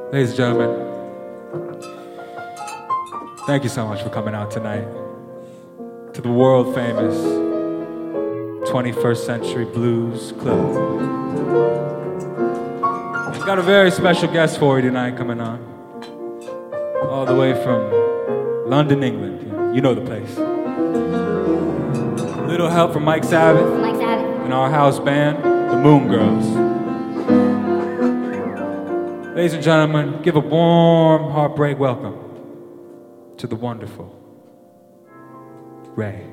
Ladies and gentlemen, thank you so much for coming out tonight to the world famous 21st Century Blues Club. We've got a very special guest for you tonight coming on, all the way from London, England. You know the place. A little help from Mike Sabbath and our house band, the Moon Girls. Ladies and gentlemen, give a warm, heartbreak welcome to the wonderful Ray.